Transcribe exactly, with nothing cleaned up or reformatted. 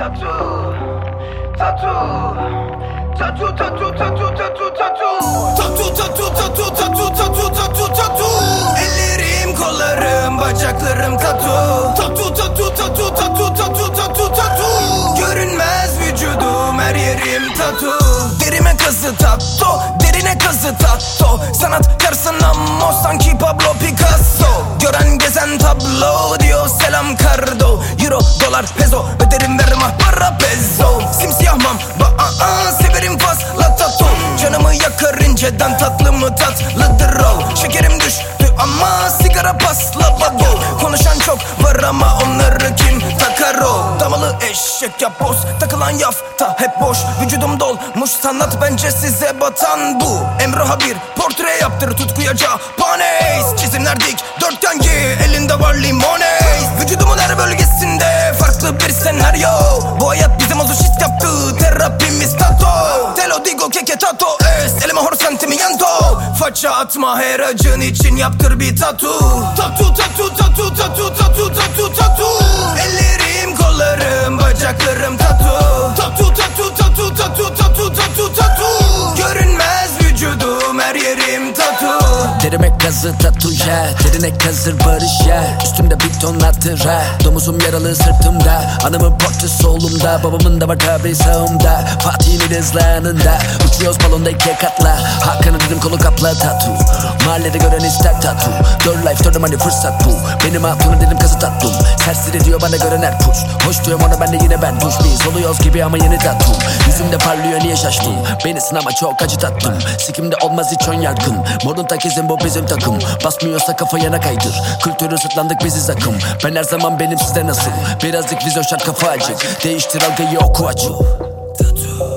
Tatu, tatu, tatu, tatu, tatu, tatu, tatu, tatu, tatu, tatu, tatu, tatu, tatu, tatu. Ellerim, kollarım, bacaklarım tatu, tatu, tatu, tatu, tatu, tatu, tatu, tatu. Görünmez vücudum, her yerim tatu. Derime kazı tatto, derine kazı tatto. Sanatkarsın ama sanki Pablo Picasso. Gören gezen tablo diyor selam kardo. Euro, dolar, peso, öderim verme para peso. Simsiyah mamba, aa, severim fazla tatu. Canımı yakar inceden tatlı mı tatlıdır o. Şekerim düştü ama sigara pasla babo. Konuşan çok var ama onları kim takar o. Damalı eşek yapboz, takılan yafta hep boş. Vücudum dolmuş sanat, bence size batan bu. Emrah'a bir portre yaptır, tutkuya Japanes. Çizimler dik, dörtgen ki elinde var limones. Vücudumun her bölgesinde farklı bir senaryo. Bu hayat bize mazoşist yaptı, terapimiz tato. Telo digo keke tato es, elime hor sentimiento. Faça atma, her acın için yaptır bir tatu. Tatu tatu tatu tatu tatu tatu tatu. Ellerim, kollarım, bacaklarım tatu. Tatu tatu tatu tatu tatu tatu tatu. Görünmez vücudum, her yerim tatu. Derime kazı tatu ya, derine kazır barış ya. Üstümde bir ton hatıra, domuzum yaralı sırtımda. Anamın portresi solumda, babamın da var tabi sağımda. Fatih'in hızlanında, uçuyoruz balonda iki katla. Hakan'ın dedim kolu kapla tatu. Mahallede gören ister tatu. Dör life dördüm hani fırsat bu. Benim hatunu dedim kazı tatlım. Serseri diyor bana gören her push. Hoş diyorum ona, ben de yine ben duş. Biz oluyoruz gibi ama yeni tatlım. Yüzümde parlıyor niye şaştım. Beni sınama çok acı tatlım. Sikimde olmaz hiç ön yargım. Morun takizim bu bizim takım. Basmıyorsa kafa yana kaydır. Kültürü sırtlandık biziz akım. Ben her zaman benim, sizde nasıl? Birazcık vizyon şart kafa acık. Değiştir algıyı oku açı.